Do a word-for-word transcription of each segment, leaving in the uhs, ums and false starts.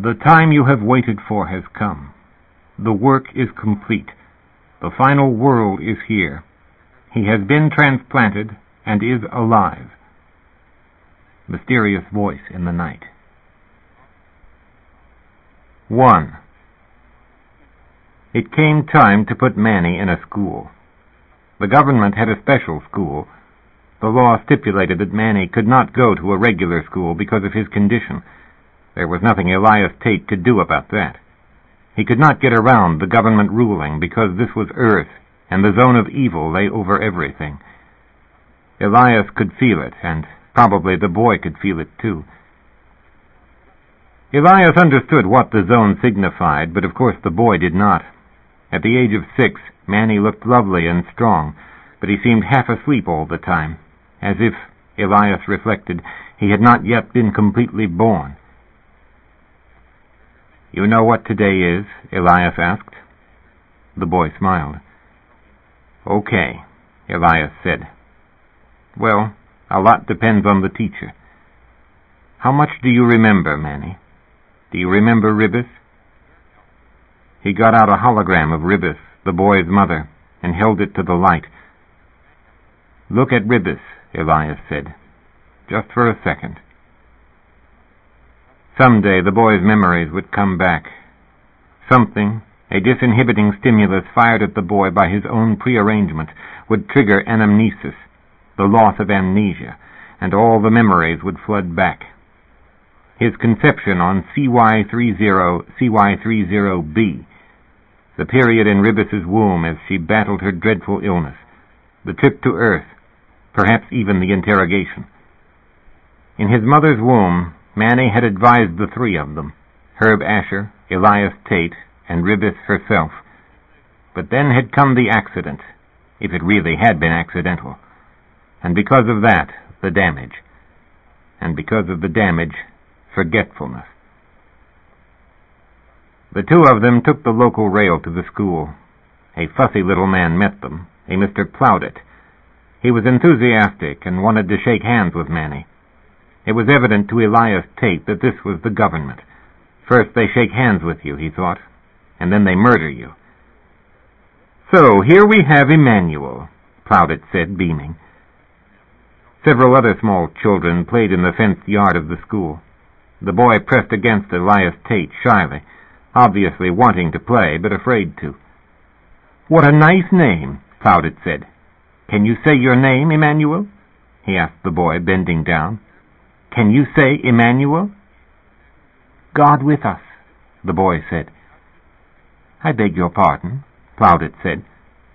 The time you have waited for has come. The work is complete. The final world is here. He has been transplanted and is alive. Mysterious voice in the night. One. It came time to put Manny in a school. The government had a special school. The law stipulated that Manny could not go to a regular school because of his condition. There was nothing Elias Tate could do about that. He could not get around the government ruling because this was Earth, and the zone of evil lay over everything. Elias could feel it, and probably the boy could feel it too. Elias understood what the zone signified, but of course the boy did not. At the age of six, Manny looked lovely and strong, but he seemed half asleep all the time, as if, Elias reflected, he had not yet been completely born. "You know what today is?" Elias asked. The boy smiled. "Okay," Elias said. "Well, a lot depends on the teacher. How much do you remember, Manny? Do you remember Ribis?" He got out a hologram of Ribis, the boy's mother, and held it to the light. "Look at Ribis," Elias said. "Just for a second." Someday the boy's memories would come back. Something, a disinhibiting stimulus fired at the boy by his own prearrangement, would trigger anamnesis, the loss of amnesia, and all the memories would flood back. His conception on C Y thirty, C Y thirty B, the period in Ribis's womb as she battled her dreadful illness, the trip to Earth, perhaps even the interrogation. In his mother's womb, Manny had advised the three of them, Herb Asher, Elias Tate, and Ribis herself. But then had come the accident, if it really had been accidental. And because of that, the damage. And because of the damage, forgetfulness. The two of them took the local rail to the school. A fussy little man met them, a Mister Plowdett. He was enthusiastic and wanted to shake hands with Manny. It was evident to Elias Tate that this was the government. First they shake hands with you, he thought, and then they murder you. "So, here we have Emmanuel," Plowdett said, beaming. Several other small children played in the fenced yard of the school. The boy pressed against Elias Tate shyly, obviously wanting to play, but afraid to. "What a nice name," Plowdett said. "Can you say your name, Emmanuel?" he asked the boy, bending down. "Can you say Emmanuel?" "God with us," the boy said. "I beg your pardon," Plowdett said.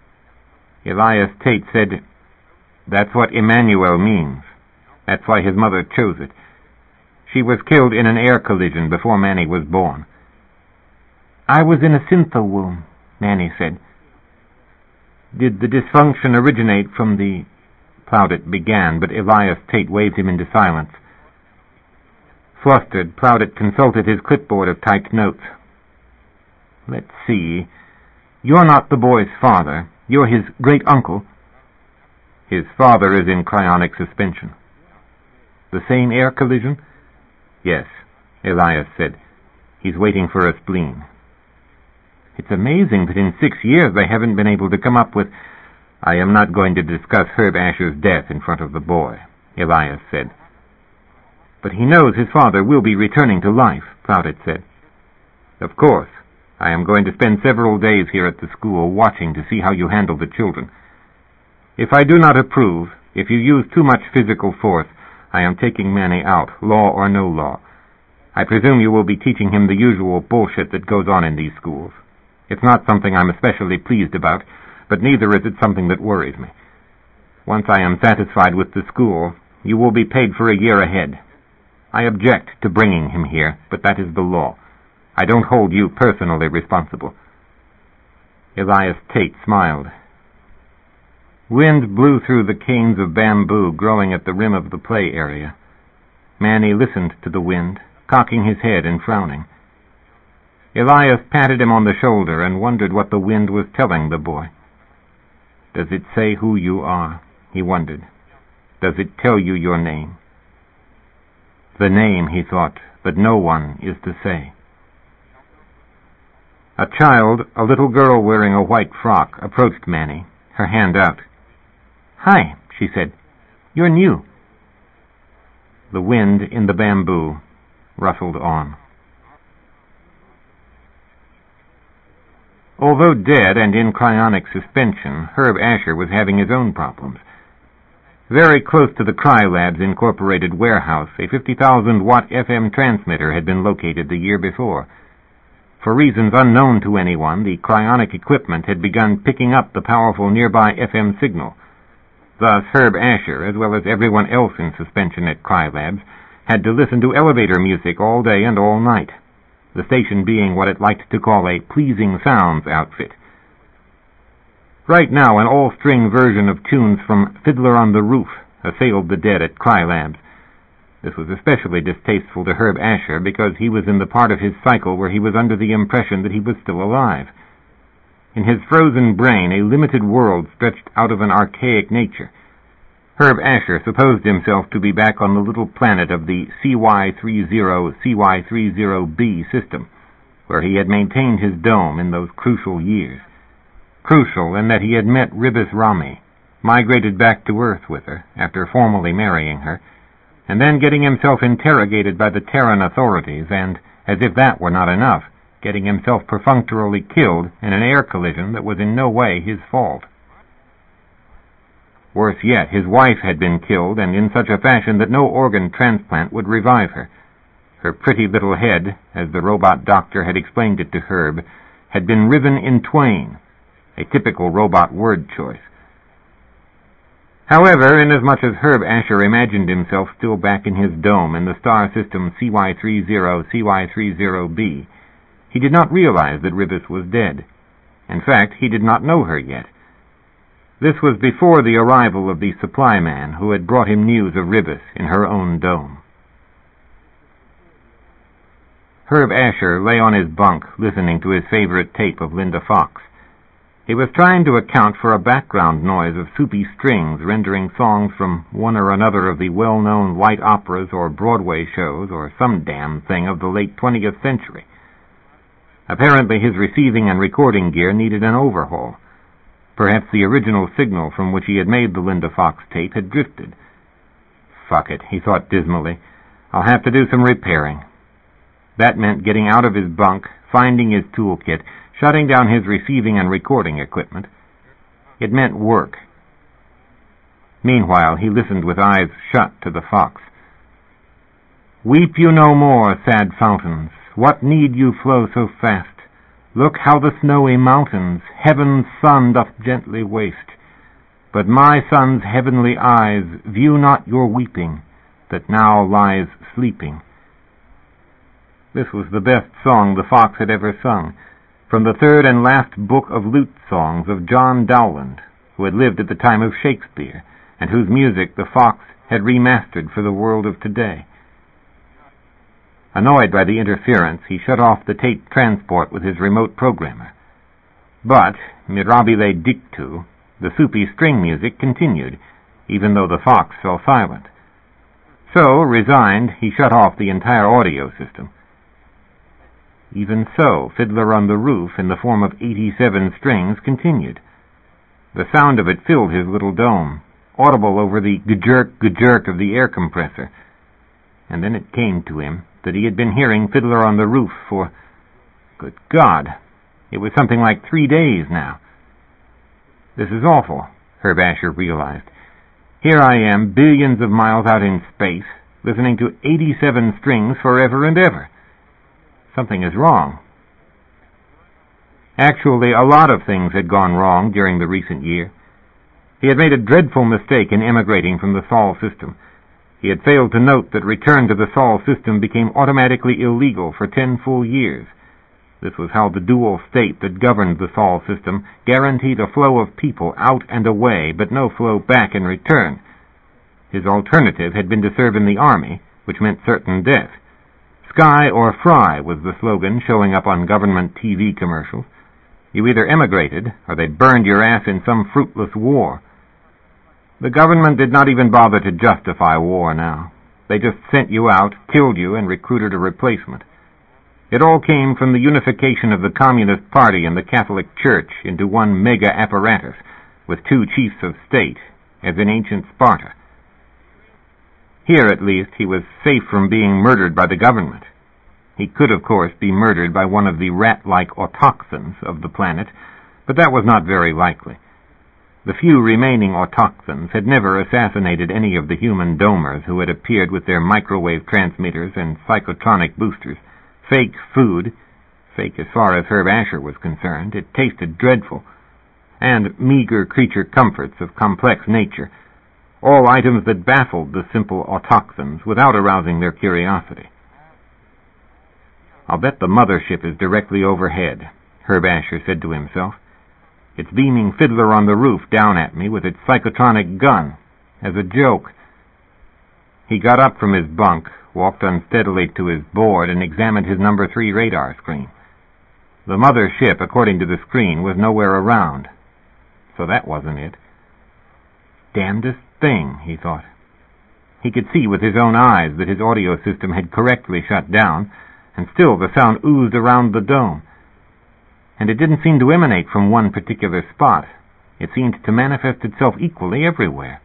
Elias Tate said, "That's what Emmanuel means. That's why his mother chose it. She was killed in an air collision before Manny was born." "I was in a syntho womb," Manny said. "Did the dysfunction originate from the—" Plowdett began, but Elias Tate waved him into silence. Flustered, Plowdett consulted his clipboard of typed notes. "Let's see. You're not the boy's father. You're his great-uncle." "His father is in cryonic suspension." "The same air collision?" "Yes," Elias said. "He's waiting for a spleen." "It's amazing that in six years they haven't been able to come up with—" "I am not going to discuss Herb Asher's death in front of the boy," Elias said. "But he knows his father will be returning to life," Plowdett said. "Of course. I am going to spend several days here at the school watching to see how you handle the children. If I do not approve, if you use too much physical force, I am taking Manny out, law or no law. I presume you will be teaching him the usual bullshit that goes on in these schools. It's not something I'm especially pleased about, but neither is it something that worries me. Once I am satisfied with the school, you will be paid for a year ahead. I object to bringing him here, but that is the law. I don't hold you personally responsible." Elias Tate smiled. Wind blew through the canes of bamboo growing at the rim of the play area. Manny listened to the wind, cocking his head and frowning. Elias patted him on the shoulder and wondered what the wind was telling the boy. "Does it say who you are?" he wondered. "Does it tell you your name?" The name, he thought, but no one is to say. A child, a little girl wearing a white frock, approached Manny, her hand out. "Hi," she said. "You're new." The wind in the bamboo rustled on. Although dead and in cryonic suspension, Herb Asher was having his own problems. Very close to the Crylabs Incorporated warehouse, a fifty thousand watt F M transmitter had been located the year before. For reasons unknown to anyone, the cryonic equipment had begun picking up the powerful nearby F M signal. Thus, Herb Asher, as well as everyone else in suspension at Crylabs, had to listen to elevator music all day and all night, the station being what it liked to call a pleasing sounds outfit. Right now, an all-string version of tunes from Fiddler on the Roof assailed the dead at Crylabs. This was especially distasteful to Herb Asher because he was in the part of his cycle where he was under the impression that he was still alive. In his frozen brain, a limited world stretched out of an archaic nature. Herb Asher supposed himself to be back on the little planet of the C Y thirty C Y thirty B system, where he had maintained his dome in those crucial years. Crucial in that he had met Ribis Rami, migrated back to Earth with her after formally marrying her, and then getting himself interrogated by the Terran authorities and, as if that were not enough, getting himself perfunctorily killed in an air collision that was in no way his fault. Worse yet, his wife had been killed, and in such a fashion that no organ transplant would revive her. Her pretty little head, as the robot doctor had explained it to Herb, had been riven in twain, a typical robot word choice. However, inasmuch as Herb Asher imagined himself still back in his dome in the star system C Y thirty C Y thirty B, he did not realize that Ribis was dead. In fact, he did not know her yet. This was before the arrival of the supply man who had brought him news of Ribis in her own dome. Herb Asher lay on his bunk listening to his favorite tape of Linda Fox. He was trying to account for a background noise of soupy strings rendering songs from one or another of the well-known light operas or Broadway shows or some damn thing of the late twentieth century. Apparently his receiving and recording gear needed an overhaul. Perhaps the original signal from which he had made the Linda Fox tape had drifted. Fuck it, he thought dismally. I'll have to do some repairing. That meant getting out of his bunk, finding his toolkit, shutting down his receiving and recording equipment. It meant work. Meanwhile, he listened with eyes shut to the Fox. "Weep you no more, sad fountains. What need you flow so fast? Look how the snowy mountains heaven's sun doth gently waste. But my son's heavenly eyes view not your weeping, that now lies sleeping." This was the best song the Fox had ever sung, from the third and last book of lute songs of John Dowland, who had lived at the time of Shakespeare, and whose music the Fox had remastered for the world of today. Annoyed by the interference, he shut off the tape transport with his remote programmer. But, mirabile dictu, the soupy string music continued, even though the Fox fell silent. So, resigned, he shut off the entire audio system. Even so, Fiddler on the Roof, in the form of eighty-seven strings, continued. The sound of it filled his little dome, audible over the gjerk gjerk of the air compressor. And then it came to him that he had been hearing Fiddler on the Roof for, good God, it was something like three days now. This is awful, Herb Asher realized. Here I am, billions of miles out in space, listening to eighty-seven strings forever and ever. Something is wrong. Actually, a lot of things had gone wrong during the recent year. He had made a dreadful mistake in emigrating from the Sol system. He had failed to note that return to the Sol system became automatically illegal for ten full years. This was how the dual state that governed the Sol system guaranteed a flow of people out and away, but no flow back in return. His alternative had been to serve in the army, which meant certain death. Sky or fry was the slogan showing up on government T V commercials. You either emigrated, or they burned your ass in some fruitless war. The government did not even bother to justify war now. They just sent you out, killed you, and recruited a replacement. It all came from the unification of the Communist Party and the Catholic Church into one mega apparatus, with two chiefs of state, as in ancient Sparta. Here, at least, he was safe from being murdered by the government. He could, of course, be murdered by one of the rat-like autochthons of the planet, but that was not very likely. The few remaining autochthons had never assassinated any of the human domers who had appeared with their microwave transmitters and psychotronic boosters. Fake food, fake as far as Herb Asher was concerned, it tasted dreadful, and meager creature comforts of complex nature, all items that baffled the simple autochthons without arousing their curiosity. "I'll bet the mothership is directly overhead," Herb Asher said to himself. "It's beaming Fiddler on the roof down at me with its psychotronic gun, as a joke." He got up from his bunk, walked unsteadily to his board, and examined his number three radar screen. The mother ship, according to the screen, was nowhere around. So that wasn't it. Damnedest thing, he thought. He could see with his own eyes that his audio system had correctly shut down, and still the sound oozed around the dome. And it didn't seem to emanate from one particular spot. It seemed to manifest itself equally everywhere.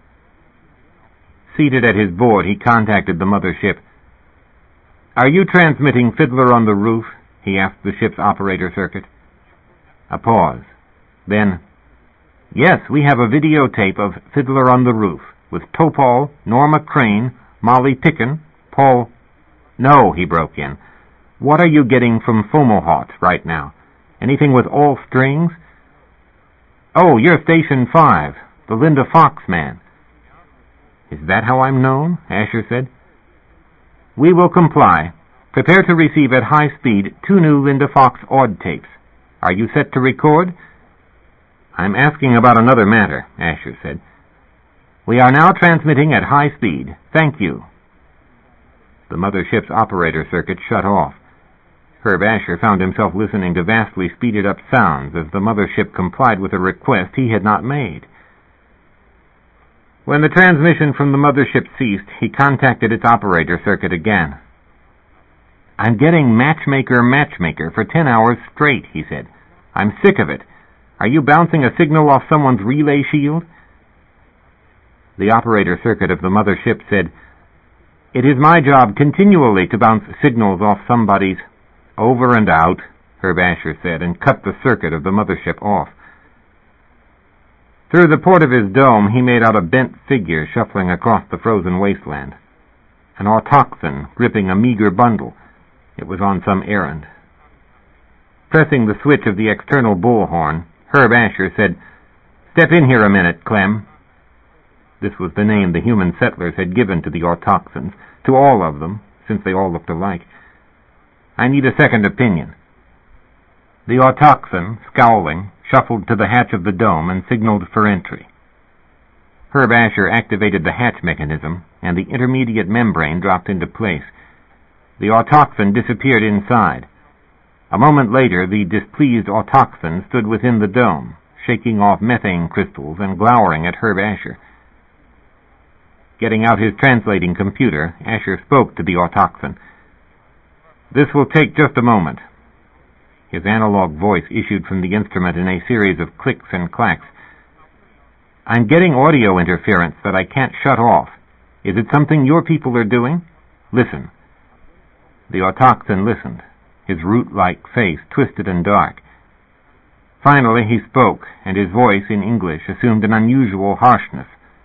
Seated at his board, he contacted the mothership. "Are you transmitting Fiddler on the Roof?" he asked the ship's operator circuit. A pause. Then, "Yes, we have a videotape of Fiddler on the Roof, with Topol, Norma Crane, Molly Pickin, Paul—" "No," he broke in. "What are you getting from Fomalhaut right now? Anything with all strings?" "Oh, you're Station five, the Linda Fox man." "Is that how I'm known?" Asher said. "We will comply. Prepare to receive at high speed two new Linda Fox odd tapes. Are you set to record?" "I'm asking about another matter," Asher said. "We are now transmitting at high speed. Thank you." The mothership's operator circuit shut off. Herb Asher found himself listening to vastly speeded-up sounds as the mothership complied with a request he had not made. When the transmission from the mothership ceased, he contacted its operator circuit again. "I'm getting matchmaker, matchmaker for ten hours straight," he said. "I'm sick of it. Are you bouncing a signal off someone's relay shield?" The operator circuit of the mothership said, "It is my job continually to bounce signals off somebody's—" "Over and out," Herb Asher said, and cut the circuit of the mothership off. Through the port of his dome, he made out a bent figure shuffling across the frozen wasteland. An autochthon gripping a meager bundle. It was on some errand. Pressing the switch of the external bullhorn, Herb Asher said, "Step in here a minute, Clem." This was the name the human settlers had given to the autochthons, to all of them, since they all looked alike. "I need a second opinion." The autochthon, scowling, shuffled to the hatch of the dome and signaled for entry. Herb Asher activated the hatch mechanism, and the intermediate membrane dropped into place. The autochthon disappeared inside. A moment later, the displeased autochthon stood within the dome, shaking off methane crystals and glowering at Herb Asher. Getting out his translating computer, Asher spoke to the autochthon. "This will take just a moment." His analog voice issued from the instrument in a series of clicks and clacks. "I'm getting audio interference that I can't shut off. Is it something your people are doing? Listen." The autochthon listened, his root-like face twisted and dark. Finally he spoke, and his voice in English assumed an unusual harshness.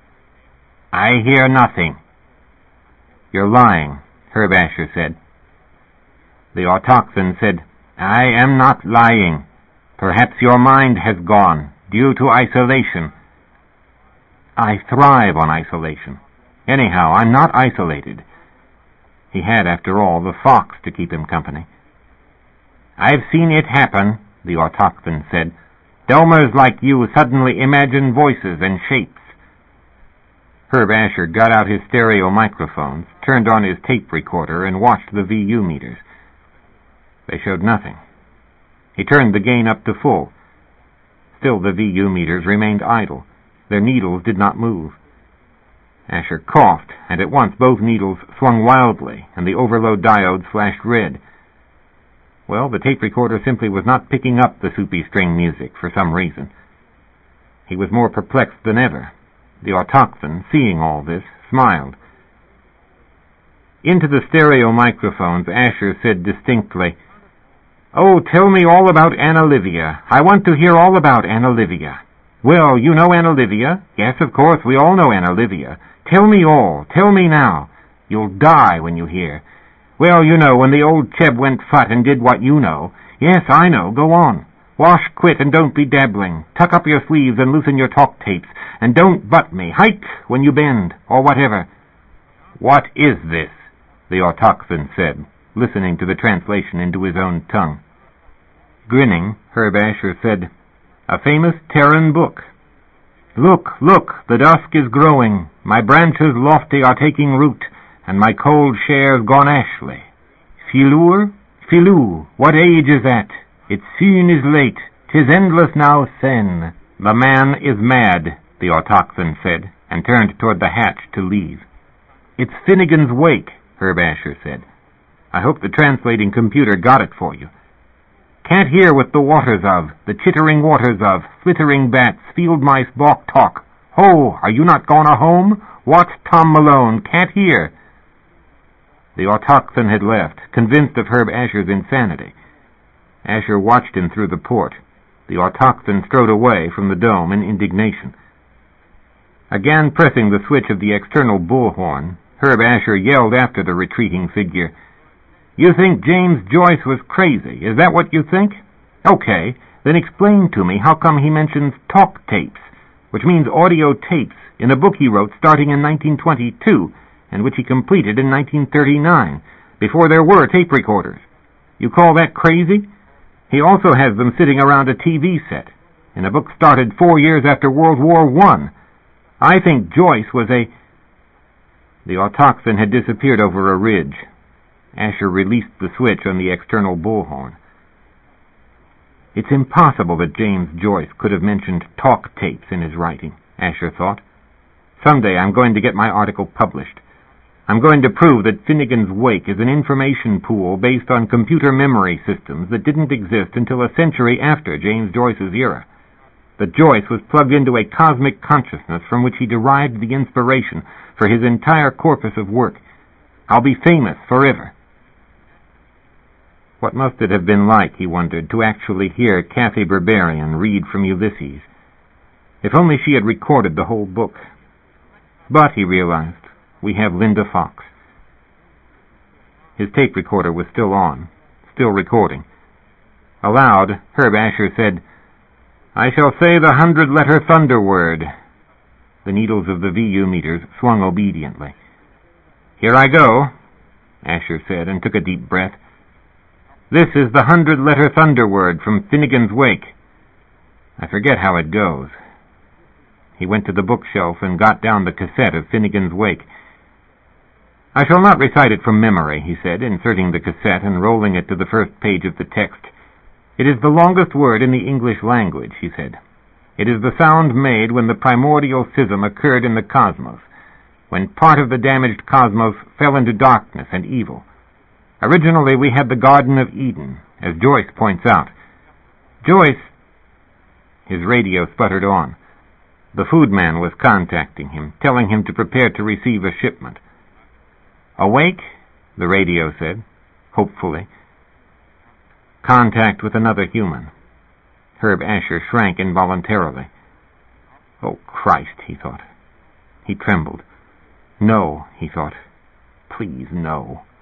"I hear nothing." "You're lying," Herb Asher said. The autochthon said, "I am not lying. Perhaps your mind has gone, due to isolation." "I thrive on isolation. Anyhow, I'm not isolated." He had, after all, the fox to keep him company. "I've seen it happen," the autochthon said. "Domers like you suddenly imagine voices and shapes." Herb Asher got out his stereo microphones, turned on his tape recorder, and watched the V U meters. They showed nothing. He turned the gain up to full. Still the V U meters remained idle. Their needles did not move. Asher coughed, and at once both needles swung wildly, and the overload diode flashed red. Well, the tape recorder simply was not picking up the soupy string music for some reason. He was more perplexed than ever. The autochthon, seeing all this, smiled. Into the stereo microphones, Asher said distinctly, "Oh, tell me all about Anna Livia. I want to hear all about Anna Livia." "Well, you know Anna Livia?" "Yes, of course, we all know Anna Livia." "Tell me all. Tell me now. You'll die when you hear." "Well, you know, when the old Cheb went fut and did what you know." "Yes, I know. Go on." "Wash, quit, and don't be dabbling. Tuck up your sleeves and loosen your talk tapes. And don't butt me. Hike when you bend, or whatever." "What is this?" the autochthon said, listening to the translation into his own tongue. Grinning, Herb Asher said, "A famous Terran book. Look, look, the dusk is growing. My branches lofty are taking root, and my cold shares gone ashly. Filur, Filou, what age is that? Its soon is late. 'Tis endless now, sen." "The man is mad," the autochthon said, and turned toward the hatch to leave. "It's Finnegan's Wake," Herb Asher said. "I hope the translating computer got it for you. Can't hear what the waters of, the chittering waters of, flittering bats, field mice balk talk. Ho, are you not gone a home? What, Tom Malone, can't hear." The autochthon had left, convinced of Herb Asher's insanity. Asher watched him through the port. The autochthon strode away from the dome in indignation. Again pressing the switch of the external bullhorn, Herb Asher yelled after the retreating figure, "You think James Joyce was crazy, is that what you think? Okay, then explain to me how come he mentions talk tapes, which means audio tapes, in a book he wrote starting in nineteen twenty-two, and which he completed in nineteen thirty-nine, before there were tape recorders. You call that crazy? He also has them sitting around a T V set, in a book started four years after World War One. I think Joyce was a..." The autochthon had disappeared over a ridge. Asher released the switch on the external bullhorn. It's impossible that James Joyce could have mentioned talk tapes in his writing, Asher thought. Someday I'm going to get my article published. I'm going to prove that Finnegan's Wake is an information pool based on computer memory systems that didn't exist until a century after James Joyce's era. That Joyce was plugged into a cosmic consciousness from which he derived the inspiration for his entire corpus of work. I'll be famous forever. What must it have been like, he wondered, to actually hear Kathy Berberian read from Ulysses? If only she had recorded the whole book. But, he realized, we have Linda Fox. His tape recorder was still on, still recording. Aloud, Herb Asher said, "I shall say the hundred-letter thunder word." The needles of the V U meters swung obediently. "Here I go," Asher said, and took a deep breath. "This is the hundred-letter thunder word from Finnegan's Wake. I forget how it goes." He went to the bookshelf and got down the cassette of Finnegan's Wake. "I shall not recite it from memory," he said, inserting the cassette and rolling it to the first page of the text. "It is the longest word in the English language," he said. "It is the sound made when the primordial schism occurred in the cosmos, when part of the damaged cosmos fell into darkness and evil. Originally we had the Garden of Eden, as Joyce points out. Joyce..." His radio sputtered on. The food man was contacting him, telling him to prepare to receive a shipment. "Awake?" the radio said, hopefully. Contact with another human. Herb Asher shrank involuntarily. "Oh, Christ," he thought. He trembled. "No," he thought. "Please, no."